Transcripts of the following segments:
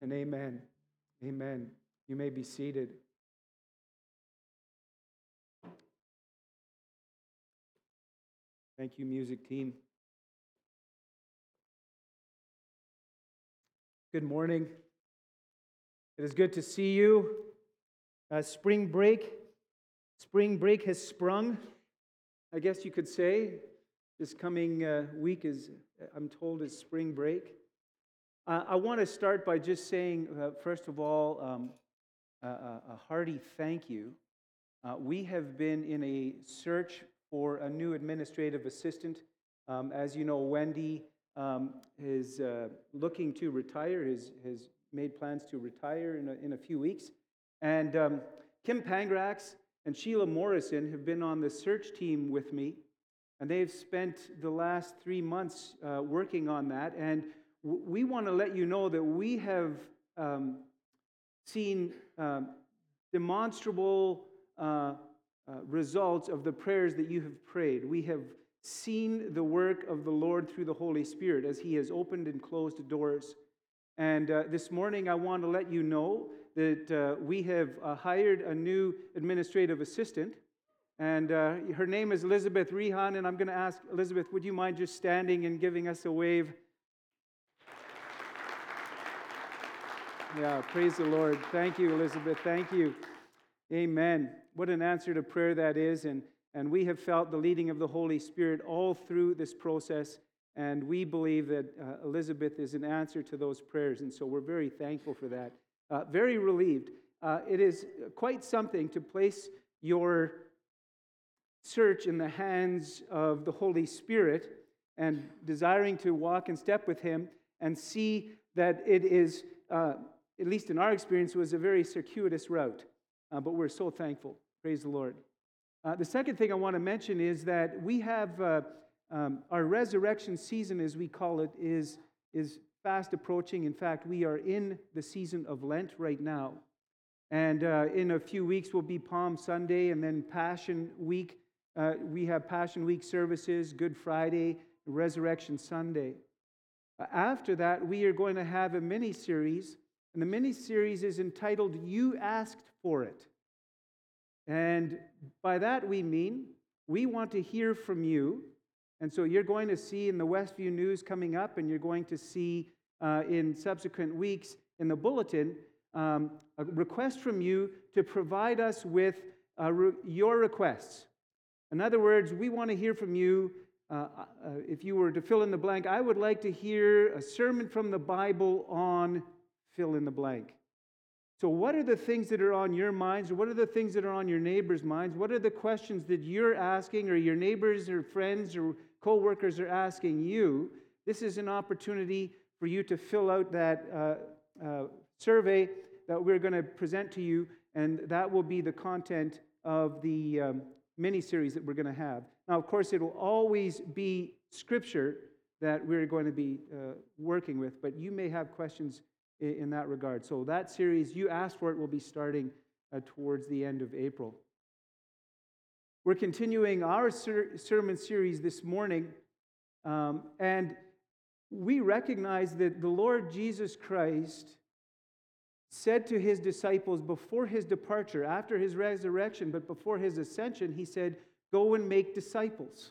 and amen. Amen. You may be seated. Thank you, music team. Good morning. It is good to see you. Spring break has sprung, I guess you could say. This coming week is, I'm told, is spring break. I want to start by just saying, first of all, a hearty thank you. We have been in a search for a new administrative assistant. As you know, Wendy is looking to retire, has made plans to retire in a few weeks. And Kim Pangrax and Sheila Morrison have been on the search team with me, and they've spent the last 3 months working on that. And we want to let you know that we have seen demonstrable results of the prayers that you have prayed. We have seen the work of the Lord through the Holy Spirit as He has opened and closed doors. And this morning I want to let you know that we have hired a new administrative assistant. And her name is Elizabeth Rehan. And I'm going to ask Elizabeth, would you mind just standing and giving us a wave? Yeah, praise the Lord. Thank you, Elizabeth. Thank you. Amen. What an answer to prayer that is. And we have felt the leading of the Holy Spirit all through this process. And we believe that Elizabeth is an answer to those prayers. And so we're very thankful for that. Very relieved. It is quite something to place your search in the hands of the Holy Spirit and desiring to walk in step with Him and see that it is, at least in our experience, was a very circuitous route. But we're so thankful. Praise the Lord. The second thing I want to mention is that we have our resurrection season, as we call it, is fast approaching. In fact, we are in the season of Lent right now. And in a few weeks will be Palm Sunday and then Passion Week. We have Passion Week services, Good Friday, Resurrection Sunday. After that, we are going to have a mini-series. And the mini-series is entitled, You Asked for It. And by that we mean, we want to hear from you. And so you're going to see in the Westview News coming up, and you're going to see in subsequent weeks in the bulletin, a request from you to provide us with your requests. In other words, we want to hear from you. If you were to fill in the blank, I would like to hear a sermon from the Bible on fill in the blank. So what are the things that are on your minds, or what are the things that are on your neighbors' minds? What are the questions that you're asking, or your neighbors or friends or co-workers are asking you? This is an opportunity for you to fill out that survey that we're going to present to you, and that will be the content of the mini-series that we're going to have. Now, of course, it will always be Scripture that we're going to be working with, but you may have questions in that regard. So that series, You Asked For It, will be starting towards the end of April. We're continuing our sermon series this morning, and we recognize that the Lord Jesus Christ said to His disciples before His departure, after His resurrection, but before His ascension, He said, go and make disciples.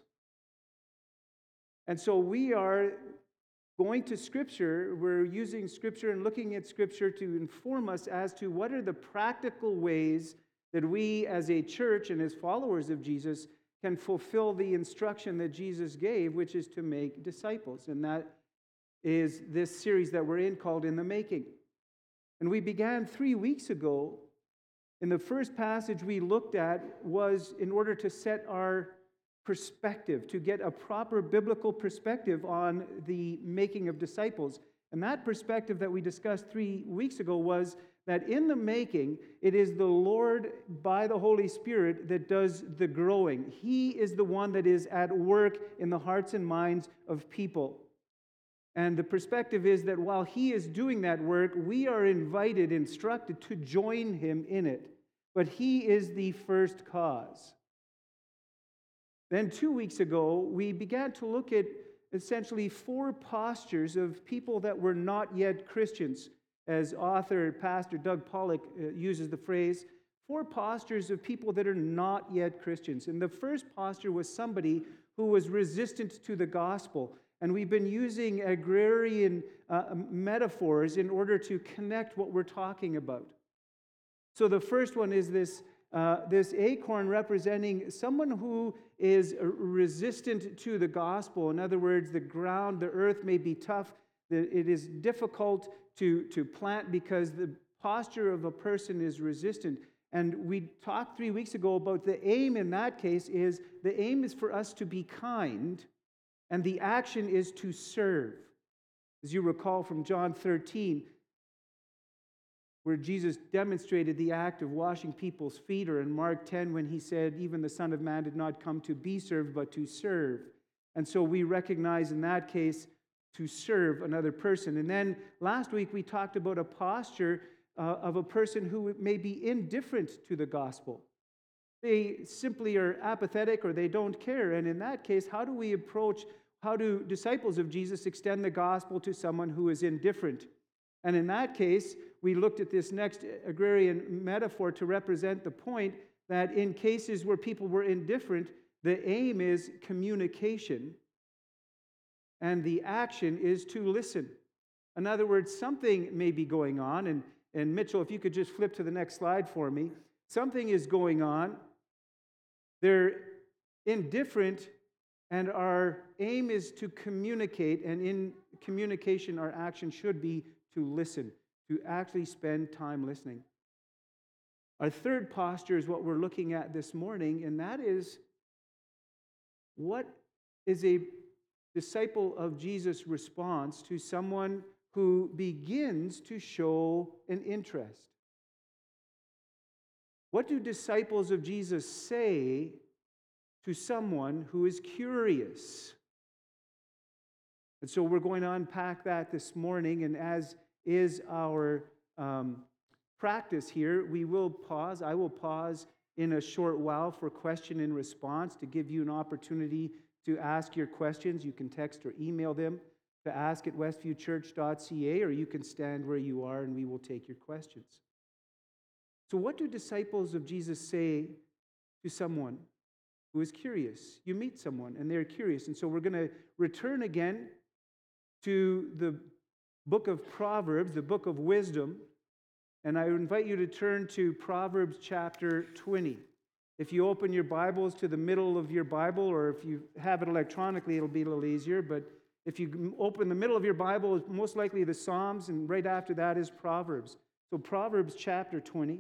And so we are going to Scripture. We're using Scripture and looking at Scripture to inform us as to what are the practical ways that we as a church and as followers of Jesus can fulfill the instruction that Jesus gave, which is to make disciples. And that is this series that we're in called In the Making. And we began 3 weeks ago. And the first passage we looked at was in order to set our perspective, to get a proper biblical perspective on the making of disciples. And that perspective that we discussed 3 weeks ago was that in the making, it is the Lord by the Holy Spirit that does the growing. He is the one that is at work in the hearts and minds of people. And the perspective is that while He is doing that work, we are invited, instructed to join Him in it. But He is the first cause. Then 2 weeks ago, we began to look at essentially 4 postures of people that were not yet Christians. as author, Pastor Doug Pollock uses the phrase, 4 postures of people that are not yet Christians. And the first posture was somebody who was resistant to the gospel. And we've been using agrarian metaphors in order to connect what we're talking about. So the first one is this acorn representing someone who is resistant to the gospel. In other words, the ground, the earth may be tough. It is difficult to plant because the posture of a person is resistant. And we talked 3 weeks ago about the aim in that case is for us to be kind, and the action is to serve. As you recall from John 13, where Jesus demonstrated the act of washing people's feet, or in Mark 10 when he said, even the Son of Man did not come to be served, but to serve. And so we recognize in that case to serve another person. And then last week we talked about a posture of a person who may be indifferent to the gospel. They simply are apathetic or they don't care. And in that case, how do disciples of Jesus extend the gospel to someone who is indifferent? And in that case, we looked at this next agrarian metaphor to represent the point that in cases where people were indifferent, the aim is communication, and the action is to listen. In other words, something may be going on, and Mitchell, if you could just flip to the next slide for me. Something is going on. They're indifferent, and our aim is to communicate, and in communication, our action should be to listen, to actually spend time listening. Our third posture is what we're looking at this morning, and that is, what is a disciple of Jesus' response to someone who begins to show an interest? What do disciples of Jesus say to someone who is curious? And so we're going to unpack that this morning, and as is our practice here, I will pause in a short while for question and response to give you an opportunity to ask your questions. You can text or email them to ask@westviewchurch.ca, or you can stand where you are and we will take your questions. So what do disciples of Jesus say to someone who is curious? You meet someone and they're curious. And so we're going to return again to the book of Proverbs, the book of wisdom. And I invite you to turn to Proverbs chapter 20. If you open your Bibles to the middle of your Bible, or if you have it electronically, it'll be a little easier. But if you open the middle of your Bible, it's most likely the Psalms, and right after that is Proverbs. So Proverbs chapter 20,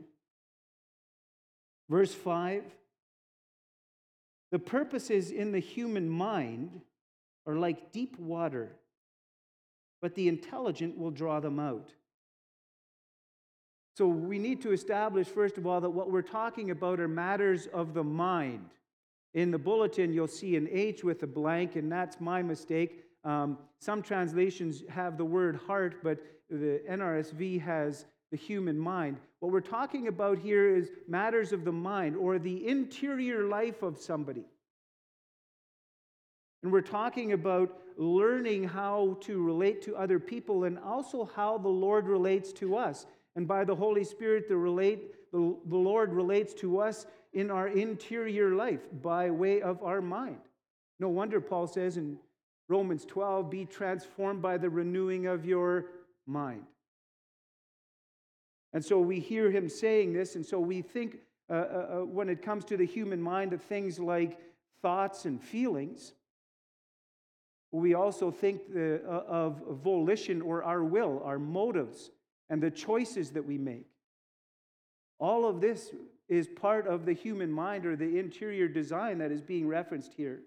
verse 5. The purposes in the human mind are like deep water, but the intelligent will draw them out. So we need to establish, first of all, that what we're talking about are matters of the mind. In the bulletin, you'll see an H with a blank, and that's my mistake. Some translations have the word heart, but the NRSV has the human mind. What we're talking about here is matters of the mind, or the interior life of somebody. And we're talking about learning how to relate to other people, and also how the Lord relates to us. And by the Holy Spirit, the Lord relates to us in our interior life by way of our mind. No wonder Paul says in Romans 12, be transformed by the renewing of your mind. And so we hear him saying this, and so we think when it comes to the human mind of things like thoughts and feelings. We also think of volition, or our will, our motives, and the choices that we make. All of this is part of the human mind, or the interior design that is being referenced here.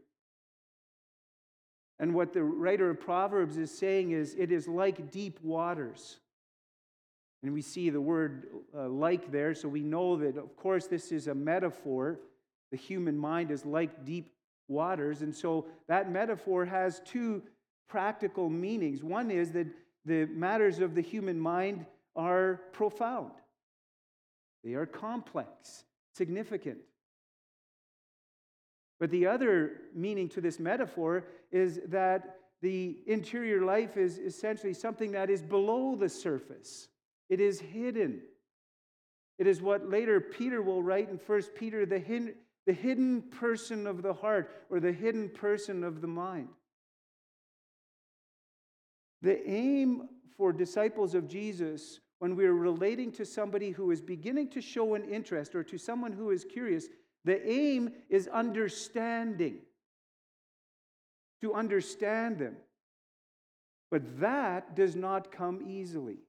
And what the writer of Proverbs is saying is, it is like deep waters. And we see the word like there, so we know that, of course, this is a metaphor. The human mind is like deep waters. And so that metaphor has two practical meanings. One is that the matters of the human mind are profound. They are complex, significant. But the other meaning to this metaphor is that the interior life is essentially something that is below the surface. It is hidden. It is what later Peter will write in 1 Peter, the hidden person of the heart, or the hidden person of the mind. The aim for disciples of Jesus, when we're relating to somebody who is beginning to show an interest, or to someone who is curious, the aim is understanding. To understand them. But that does not come easily.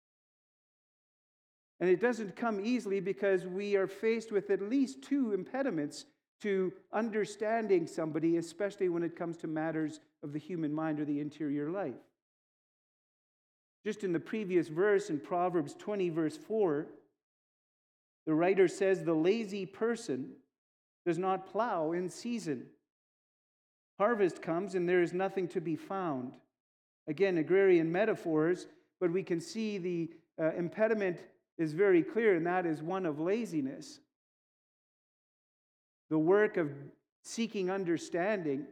And it doesn't come easily because we are faced with at least two impediments to understanding somebody, especially when it comes to matters of the human mind or the interior life. Just in the previous verse, in Proverbs 20, verse 4, the writer says, "The lazy person does not plow in season. Harvest comes and there is nothing to be found." Again, agrarian metaphors, but we can see the impediment is very clear, and that is one of laziness. The work of seeking understanding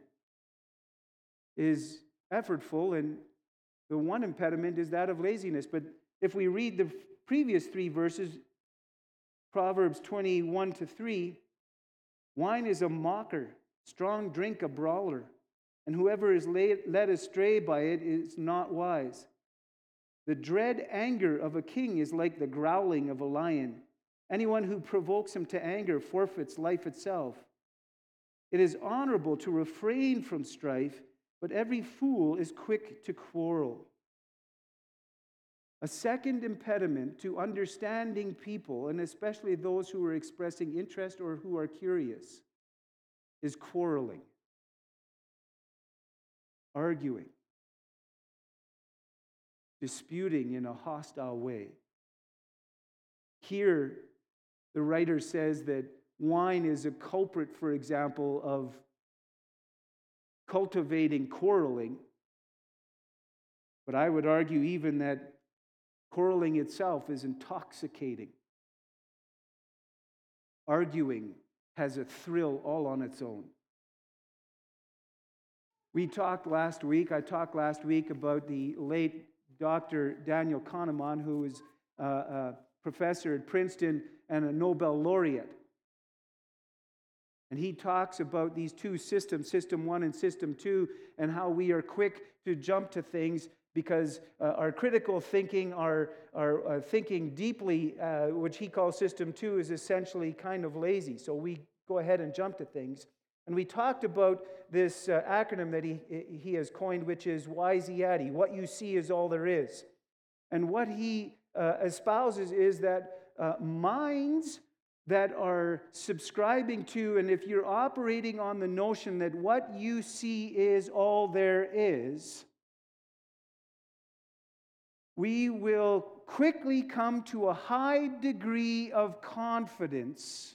is effortful, and the one impediment is that of laziness. But if we read the previous three verses, Proverbs 21-3, "Wine is a mocker, strong drink a brawler, and whoever is led astray by it is not wise. The dread anger of a king is like the growling of a lion. Anyone who provokes him to anger forfeits life itself. It is honorable to refrain from strife, but every fool is quick to quarrel." A second impediment to understanding people, and especially those who are expressing interest or who are curious, is quarreling, arguing, disputing in a hostile way. Here, the writer says that wine is a culprit, for example, of cultivating quarreling. But I would argue even that quarreling itself is intoxicating. Arguing has a thrill all on its own. I talked last week about the late Dr. Daniel Kahneman, who was a professor at Princeton and a Nobel laureate. And he talks about these two systems, System 1 and System 2, and how we are quick to jump to things because our critical thinking, our thinking deeply, which he calls System 2, is essentially kind of lazy. So we go ahead and jump to things. And we talked about this acronym that he has coined, which is WYSIATI, what you see is all there is. And what he espouses is that minds that are subscribing to, and if you're operating on the notion that what you see is all there is, we will quickly come to a high degree of confidence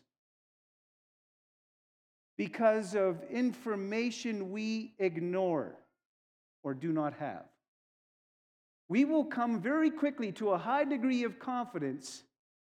because of information we ignore or do not have. We will come very quickly to a high degree of confidence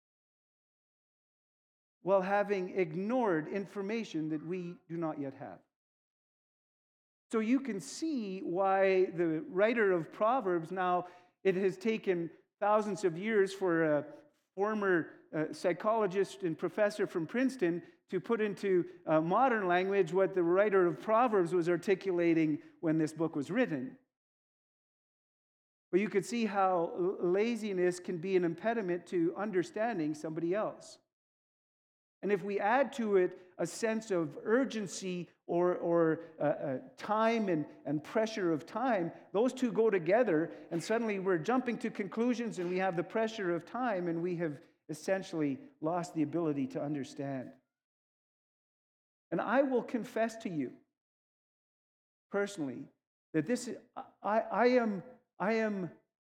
while having ignored information that we do not yet have. So you can see why the writer of Proverbs, now it has taken thousands of years for a former psychologist and professor from Princeton to put into modern language what the writer of Proverbs was articulating when this book was written. But you could see how laziness can be an impediment to understanding somebody else. And if we add to it a sense of urgency or time and pressure of time, those two go together, and suddenly we're jumping to conclusions and we have the pressure of time, and we have essentially lost the ability to understand. And I will confess to you personally that I am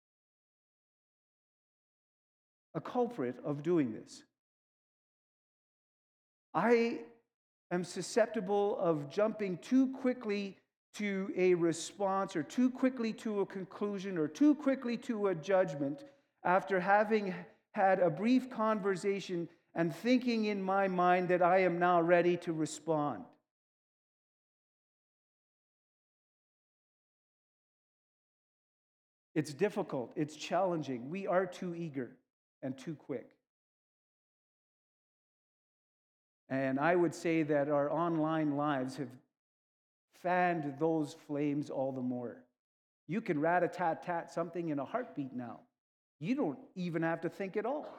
a culprit of doing this. I am susceptible of jumping too quickly to a response, or too quickly to a conclusion, or too quickly to a judgment after having had a brief conversation and thinking in my mind that I am now ready to respond. It's difficult. It's challenging. We are too eager. and too quick. And I would say that our online lives have fanned those flames all the more. You can rat-a-tat-tat something in a heartbeat now. You don't even have to think at all.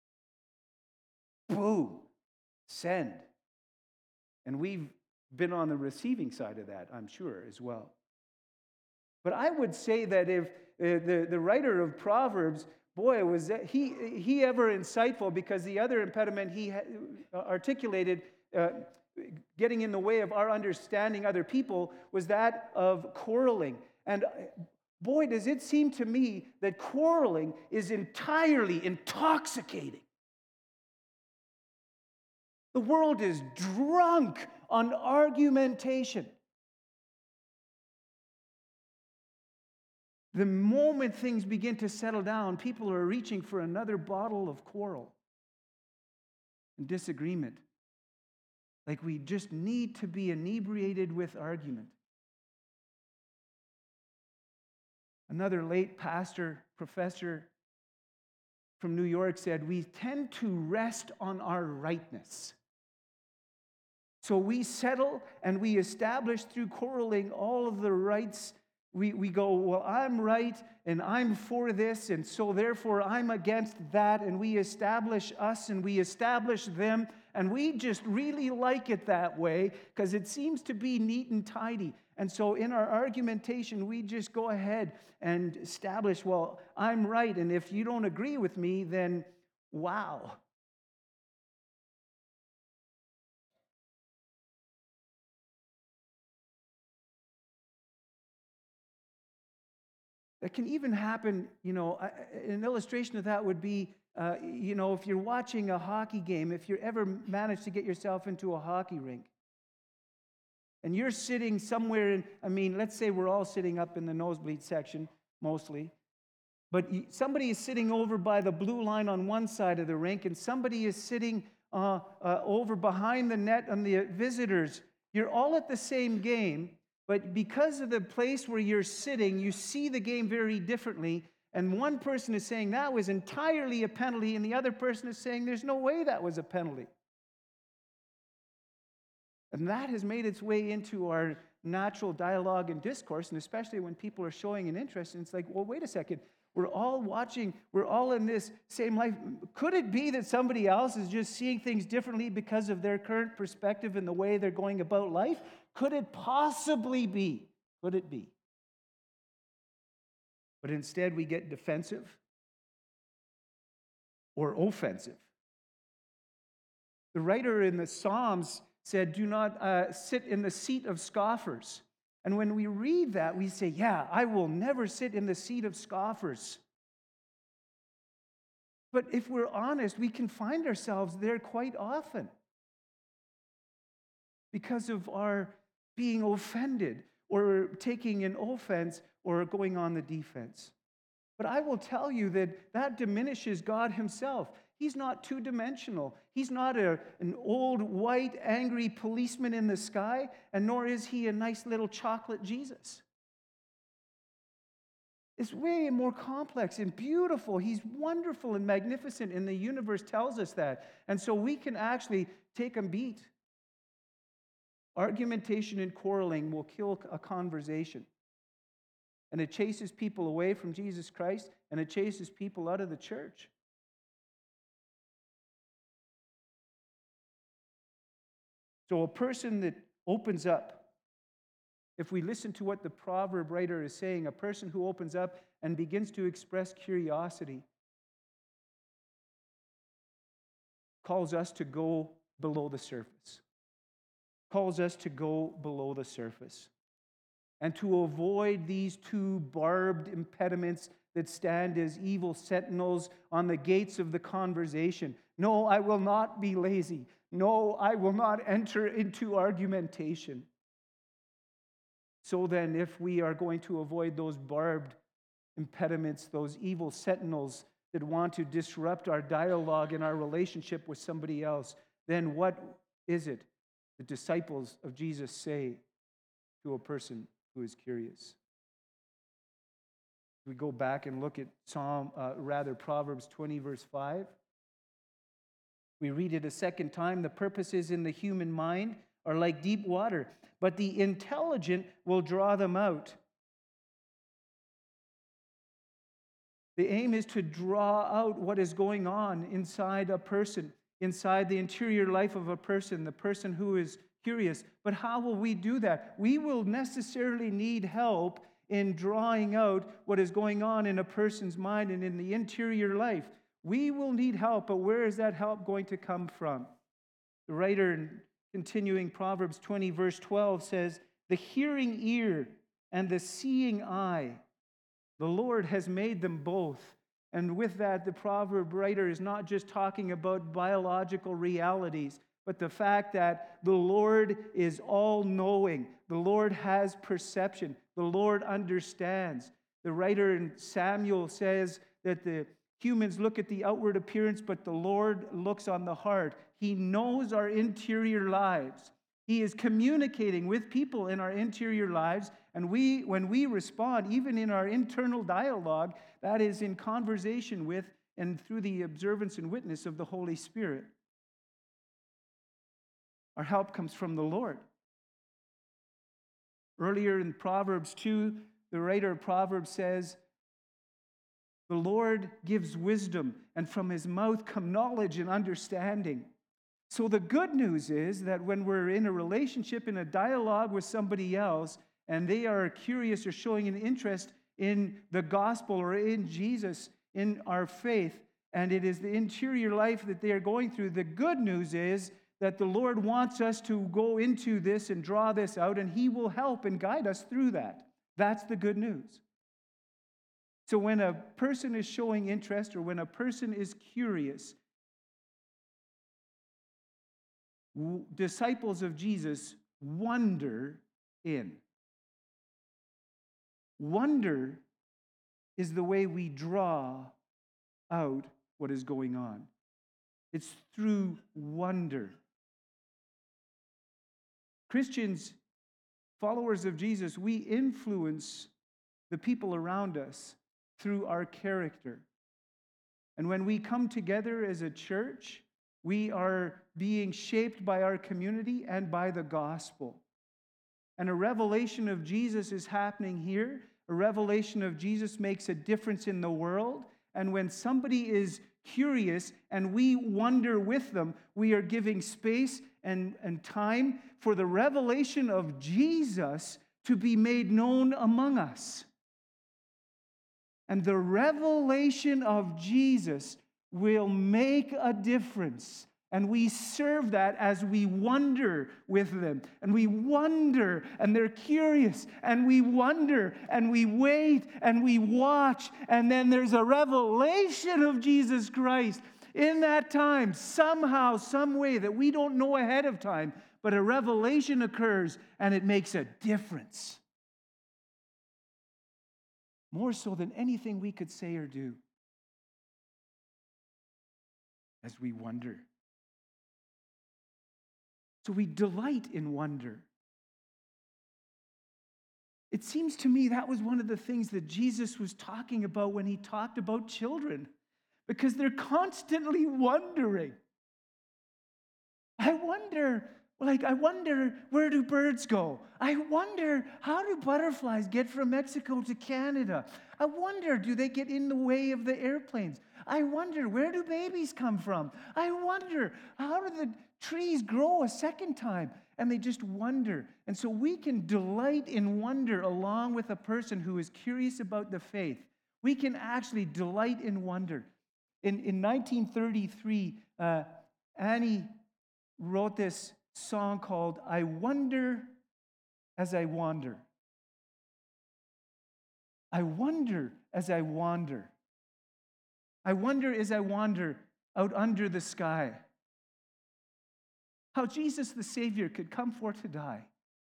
Boom, send. And we've been on the receiving side of that, I'm sure, as well. But I would say that if the writer of Proverbs, boy, was that he ever insightful, because the other impediment he articulated, getting in the way of our understanding other people, was that of quarreling. And boy, does it seem to me that quarreling is entirely intoxicating. The world is drunk on argumentation. The moment things begin to settle down, people are reaching for another bottle of quarrel and disagreement. Like we just need to be inebriated with argument. Another late pastor, professor from New York said, we tend to rest on our rightness. So we settle and we establish through quarreling all of the rights. We go, well, I'm right and I'm for this, and so therefore I'm against that, and we establish us and we establish them, and we just really like it that way because it seems to be neat and tidy. And so in our argumentation, we just go ahead and establish, well, I'm right, and if you don't agree with me, then wow. That can even happen, an illustration of that would be, if you're watching a hockey game, if you ever manage to get yourself into a hockey rink, and you're sitting somewhere let's say we're all sitting up in the nosebleed section, mostly, but somebody is sitting over by the blue line on one side of the rink, and somebody is sitting over behind the net on the visitors. You're all at the same game, but because of the place where you're sitting, you see the game very differently. And one person is saying that was entirely a penalty, and the other person is saying there's no way that was a penalty. And that has made its way into our natural dialogue and discourse, and especially when people are showing an interest. And it's like, well, wait a second. We're all watching. We're all in this same life. Could it be that somebody else is just seeing things differently because of their current perspective and the way they're going about life? Could it possibly be? Could it be? But instead we get defensive or offensive. The writer in the Psalms said, do not sit in the seat of scoffers. And when we read that, we say, yeah, I will never sit in the seat of scoffers. But if we're honest, we can find ourselves there quite often because of our being offended or taking an offense or going on the defense. But I will tell you that diminishes God himself. He's not two-dimensional. He's not an old, white, angry policeman in the sky, and nor is he a nice little chocolate Jesus. It's way more complex and beautiful. He's wonderful and magnificent, and the universe tells us that. And so we can actually take a beat. Argumentation and quarreling will kill a conversation. And it chases people away from Jesus Christ, and it chases people out of the church. So a person that opens up, if we listen to what the proverb writer is saying, a person who opens up and begins to express curiosity calls us to go below the surface. Calls us to go below the surface. And to avoid these two barbed impediments that stand as evil sentinels on the gates of the conversation. No, I will not be lazy. No, I will not enter into argumentation. So then, if we are going to avoid those barbed impediments, those evil sentinels that want to disrupt our dialogue and our relationship with somebody else, then what is it the disciples of Jesus say to a person who is curious? We go back and look at Proverbs 20, verse 5. We read it a second time. The purposes in the human mind are like deep water, but the intelligent will draw them out. The aim is to draw out what is going on inside a person, inside the interior life of a person, the person who is curious. But how will we do that? We will necessarily need help in drawing out what is going on in a person's mind and in the interior life. We will need help, but where is that help going to come from? The writer, in continuing Proverbs 20, verse 12, says, "The hearing ear and the seeing eye, the Lord has made them both." And with that, the proverb writer is not just talking about biological realities, but the fact that the Lord is all-knowing. The Lord has perception. The Lord understands. The writer in Samuel says that the humans look at the outward appearance, but the Lord looks on the heart. He knows our interior lives. He is communicating with people in our interior lives, and when we respond, even in our internal dialogue, that is in conversation with and through the observance and witness of the Holy Spirit. Our help comes from the Lord. Earlier in Proverbs 2, the writer of Proverbs says, "The Lord gives wisdom, and from his mouth come knowledge and understanding." So the good news is that when we're in a relationship, in a dialogue with somebody else, and they are curious or showing an interest in the gospel or in Jesus, in our faith, and it is the interior life that they are going through, the good news is that the Lord wants us to go into this and draw this out, and he will help and guide us through that. That's the good news. So when a person is showing interest or when a person is curious, disciples of Jesus wonder in. Wonder is the way we draw out what is going on. It's through wonder. Christians, followers of Jesus, we influence the people around us through our character. And when we come together as a church, we are being shaped by our community and by the gospel. And a revelation of Jesus is happening here. A revelation of Jesus makes a difference in the world. And when somebody is curious and we wonder with them, we are giving space and time for the revelation of Jesus to be made known among us. And the revelation of Jesus will make a difference. And we serve that as we wonder with them. And we wonder, and they're curious. And we wonder, and we wait, and we watch. And then there's a revelation of Jesus Christ in that time, somehow, some way that we don't know ahead of time. But a revelation occurs, and it makes a difference. More so than anything we could say or do. As we wonder. So we delight in wonder. It seems to me that was one of the things that Jesus was talking about when he talked about children, because they're constantly wondering. I wonder where do birds go? I wonder, how do butterflies get from Mexico to Canada? I wonder, do they get in the way of the airplanes? I wonder, where do babies come from? I wonder, how do the trees grow a second time? And they just wonder. And so we can delight in wonder along with a person who is curious about the faith. We can actually delight in wonder. In 1933, Annie wrote this song called "I Wonder as I Wander." I wonder as I wander. I wonder as I wander out under the sky. How Jesus the Savior could come for to die.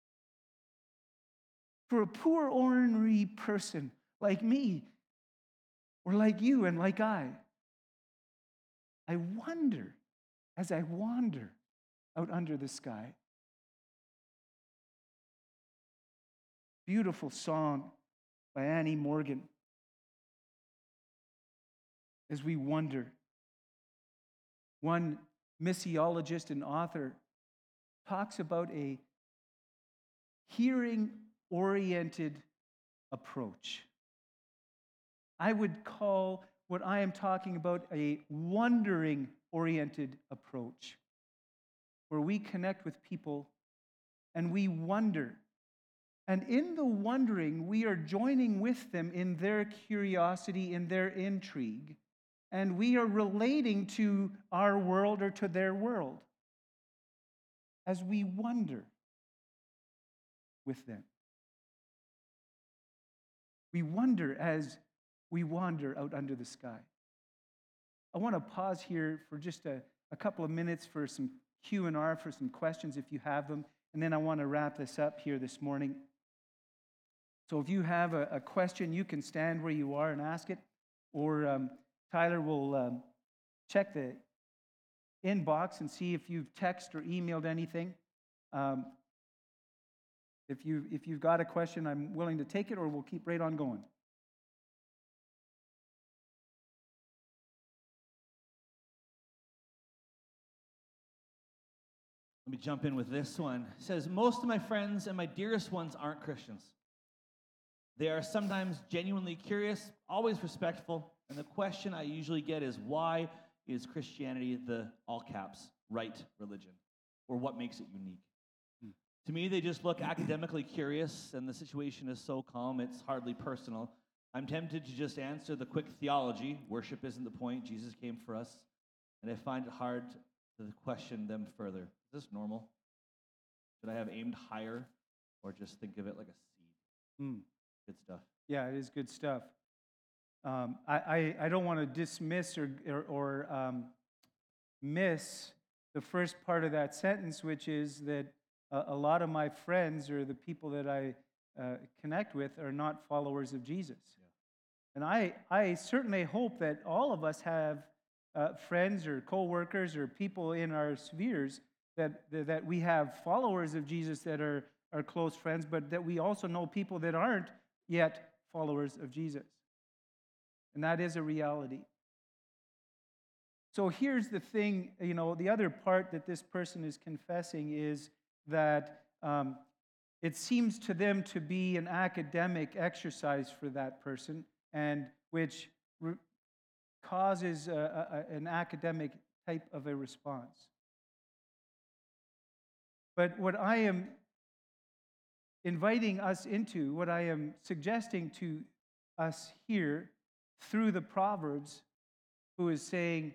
For a poor, ordinary person like me, or like you and like I wonder as I wander out under the sky. Beautiful song by Annie Morgan. as we wonder. One missiologist and author talks about a hearing-oriented approach. I would call what I am talking about a wondering-oriented approach, where we connect with people and we wonder. And in the wondering, we are joining with them in their curiosity, in their intrigue, and we are relating to our world or to their world as we wonder with them. We wonder as we wander out under the sky. I want to pause here for just a couple of minutes for some Q&R, for some questions if you have them, and then I want to wrap this up here this morning. So if you have a question, you can stand where you are and ask it, or Tyler will check the inbox and see if you've texted or emailed anything. If you've got a question, I'm willing to take it, or we'll keep right on going. Let me jump in with this one. It says, most of my friends and my dearest ones aren't Christians. They are sometimes genuinely curious, always respectful, and the question I usually get is, why is Christianity the, all caps, right religion? Or what makes it unique? To me, they just look academically curious, and the situation is so calm, it's hardly personal. I'm tempted to just answer the quick theology, worship isn't the point, Jesus came for us, and I find it hard to question them further. Is this normal? Should I have aimed higher, or just think of it like a seed? Good stuff. Yeah, it is good stuff. I don't want to dismiss or miss the first part of that sentence, which is that a lot of my friends or the people that I connect with are not followers of Jesus. Yeah. And I certainly hope that all of us have friends or co-workers or people in our spheres that we have followers of Jesus that are close friends, but that we also know people that aren't yet followers of Jesus. And that is a reality. So here's the thing, the other part that this person is confessing is that it seems to them to be an academic exercise for that person, and which causes an academic type of a response. But what I am inviting us into, what I am suggesting to us here through the Proverbs, who is saying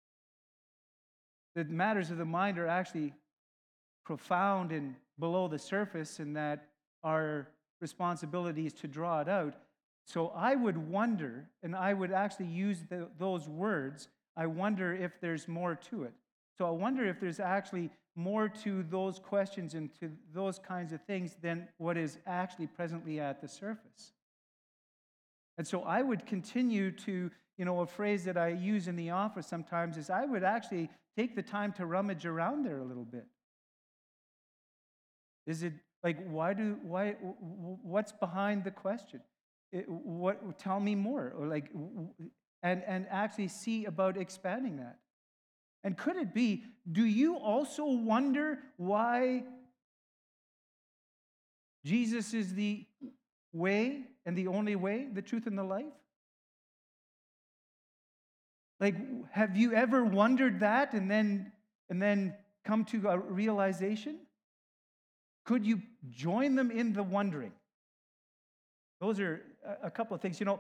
that matters of the mind are actually profound and below the surface, and that our responsibility is to draw it out. So I would wonder, and I would actually use those words, I wonder if there's more to it. So I wonder if there's actually more to those questions and to those kinds of things than what is actually presently at the surface. And so I would continue to, a phrase that I use in the office sometimes is I would actually take the time to rummage around there a little bit. Is it like, what's behind the question? Tell me more, or and actually see about expanding that. And could it be, do you also wonder why Jesus is the way and the only way, the truth and the life? Like, have you ever wondered that and then come to a realization? Could you join them in the wondering? Those are a couple of things.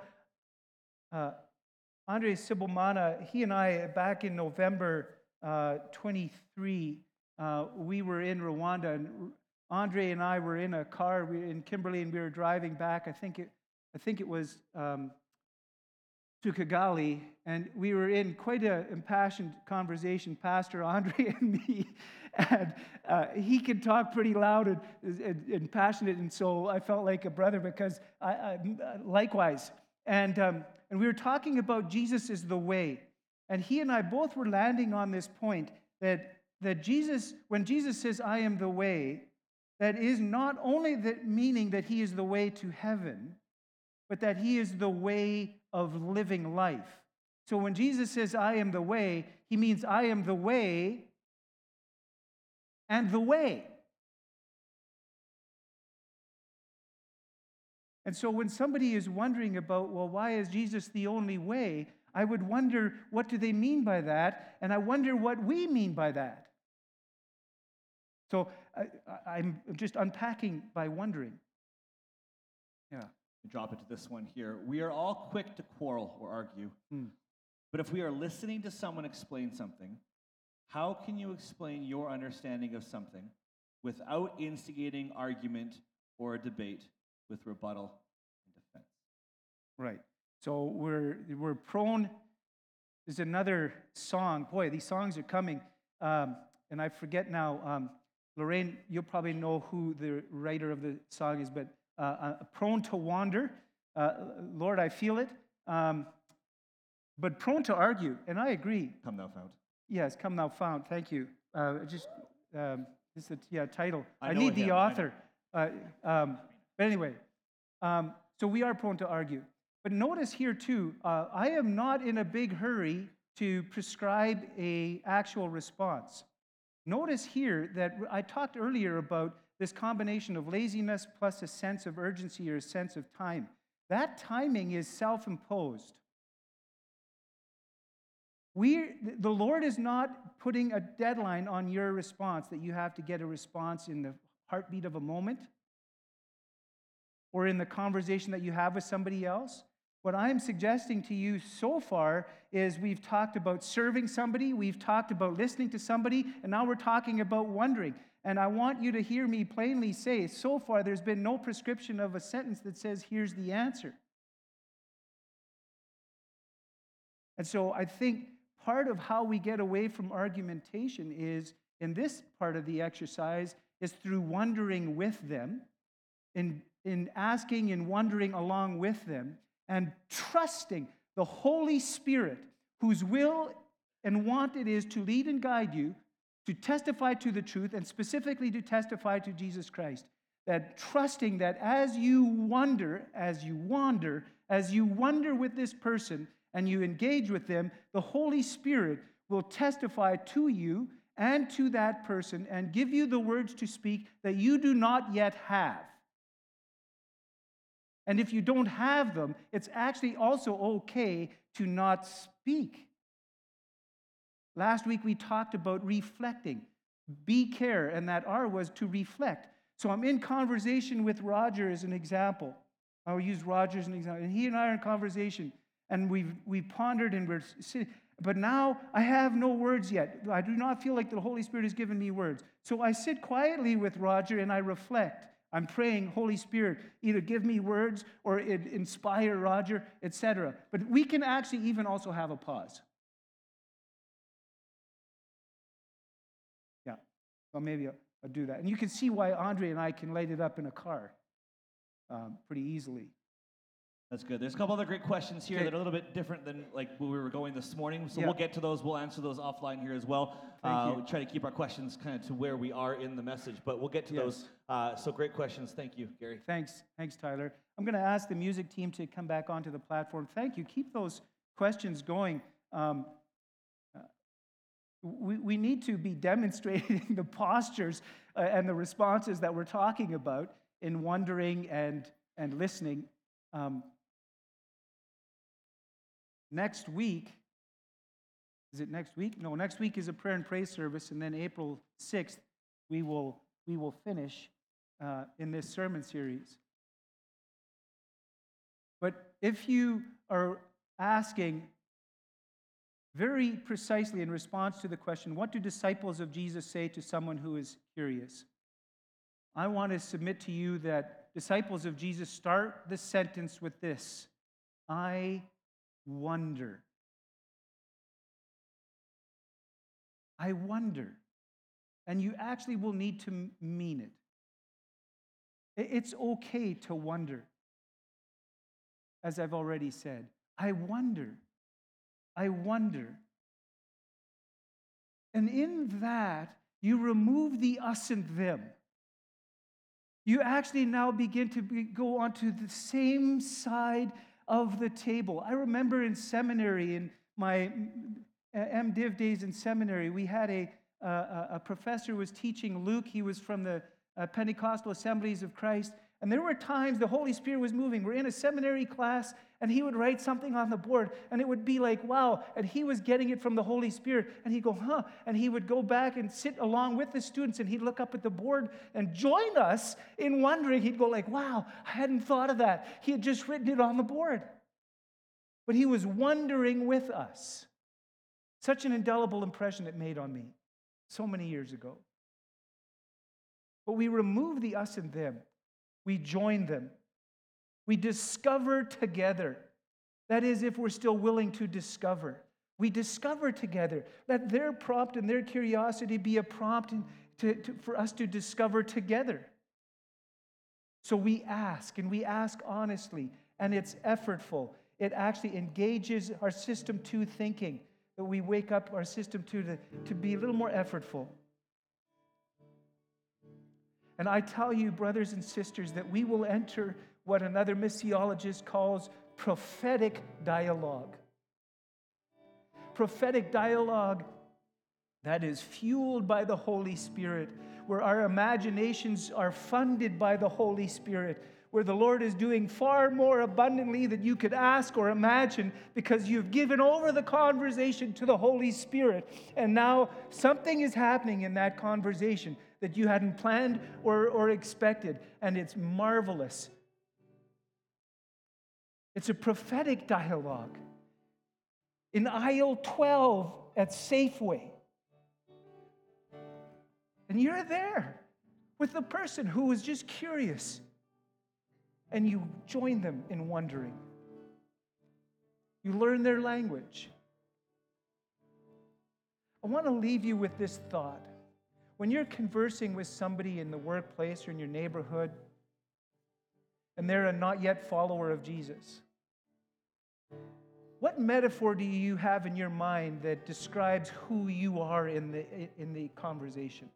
Andre Sibomana, he and I, back in November 23, we were in Rwanda, and Andre and I were in a car in Kimberley, and we were driving back. I think it was to Kigali, and we were in quite an impassioned conversation, Pastor Andre and me, and he could talk pretty loud and passionate, and so I felt like a brother because I likewise. And we were talking about Jesus is the way, and he and I both were landing on this point that Jesus, when Jesus says, "I am the way," that is not only the meaning that he is the way to heaven, but that he is the way of living life. So when Jesus says, I am the way, he means I am the way and the way. And so when somebody is wondering about, well, why is Jesus the only way? I would wonder, what do they mean by that? And I wonder what we mean by that. So I'm just unpacking by wondering. Yeah. Drop it to this one here. We are all quick to quarrel or argue. But if we are listening to someone explain something, how can you explain your understanding of something without instigating argument or a debate with rebuttal and defense? Right. So we're prone. There's another song. Boy, these songs are coming. And I forget now. Lorraine, you'll probably know who the writer of the song is, but prone to wander. Lord, I feel it. But prone to argue. And I agree. Come thou found. Yes, come thou found. Thank you. This is the title. I know need a the hymn, author. But anyway, so we are prone to argue. But notice here too, I am not in a big hurry to prescribe an actual response. Notice here that I talked earlier about this combination of laziness plus a sense of urgency or a sense of time. That timing is self-imposed. The Lord is not putting a deadline on your response that you have to get a response in the heartbeat of a moment or in the conversation that you have with somebody else. What I'm suggesting to you so far is we've talked about serving somebody, we've talked about listening to somebody, and now we're talking about wondering. And I want you to hear me plainly say, so far there's been no prescription of a sentence that says, here's the answer. And so I think part of how we get away from argumentation is, in this part of the exercise, is through wondering with them, in asking and wondering along with them, and trusting the Holy Spirit, whose will and want it is to lead and guide you, to testify to the truth, and specifically to testify to Jesus Christ. That trusting that as you wander with this person, and you engage with them, the Holy Spirit will testify to you and to that person and give you the words to speak that you do not yet have. And if you don't have them, it's actually also okay to not speak. Last week we talked about reflecting. Be care, and that R was to reflect. So I'm in conversation with Roger as an example. I'll use Roger as an example. And he and I are in conversation. And we've pondered and we're sitting. But now I have no words yet. I do not feel like the Holy Spirit has given me words. So I sit quietly with Roger and I reflect. I'm praying, Holy Spirit, either give me words or inspire Roger, etc. But we can actually even also have a pause. Yeah, well, maybe I'll do that. And you can see why Andre and I can light it up in a car pretty easily. That's good. There's a couple other great questions here that are a little bit different than like where we were going this morning. So we'll get to those. We'll answer those offline here as well. We'll try to keep our questions kind of to where we are in the message, but we'll get to those. So great questions. Thank you, Gary. Thanks, Tyler. I'm going to ask the music team to come back onto the platform. Thank you. Keep those questions going. We need to be demonstrating the postures and the responses that we're talking about in wondering and listening. Next week, is it next week? No, next week is a prayer and praise service, and then April 6th, we will finish in this sermon series. But if you are asking very precisely in response to the question, what do disciples of Jesus say to someone who is curious? I want to submit to you that disciples of Jesus start the sentence with this: I wonder. I wonder. And you actually will need to mean it. It's okay to wonder. As I've already said, I wonder. I wonder. And in that, you remove the us and them. You actually now begin to go onto the same side of the table. I remember in seminary, in my MDiv days in seminary, we had a professor was teaching Luke. He was from the Pentecostal Assemblies of Christ. And there were times the Holy Spirit was moving. We're in a seminary class, and he would write something on the board, and it would be like, wow. And he was getting it from the Holy Spirit. And he'd go, huh. And he would go back and sit along with the students, and he'd look up at the board and join us in wondering. He'd go like, wow, I hadn't thought of that. He had just written it on the board. But he was wondering with us. Such an indelible impression it made on me so many years ago. But we remove the us and them. We join them. We discover together. That is, if we're still willing to discover. We discover together. Let their prompt and their curiosity be a prompt for us to discover together. So we ask, and we ask honestly, and it's effortful. It actually engages our system 2 thinking, that we wake up our system 2 to be a little more effortful. And I tell you, brothers and sisters, that we will enter what another missiologist calls prophetic dialogue. Prophetic dialogue that is fueled by the Holy Spirit, where our imaginations are funded by the Holy Spirit, where the Lord is doing far more abundantly than you could ask or imagine, because you've given over the conversation to the Holy Spirit. And now something is happening in that conversation that you hadn't planned or expected, and it's marvelous. It's a prophetic dialogue. In aisle 12 at Safeway. And you're there with the person who was just curious, and you join them in wondering. You learn their language. I want to leave you with this thought. When you're conversing with somebody in the workplace or in your neighborhood, and they're a not yet follower of Jesus, what metaphor do you have in your mind that describes who you are in the conversation?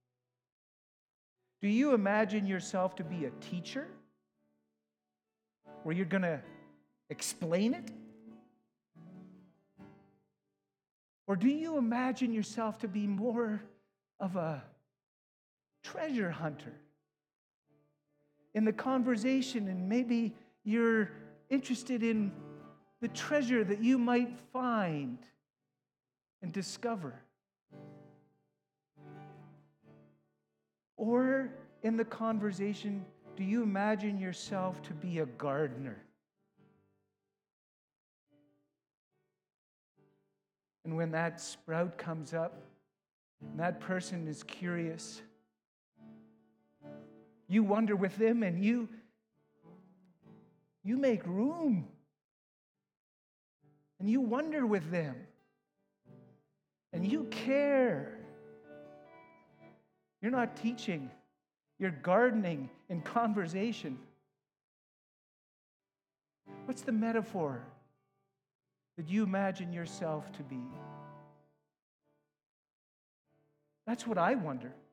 Do you imagine yourself to be a teacher, where you're going to explain it? Or do you imagine yourself to be more of a treasure hunter in the conversation, and maybe you're interested in the treasure that you might find and discover? Or in the conversation, do you imagine yourself to be a gardener? And when that sprout comes up, and that person is curious, you wonder with them, and you make room. And you wonder with them. And you care. You're not teaching. You're gardening in conversation. What's the metaphor that you imagine yourself to be? That's what I wonder.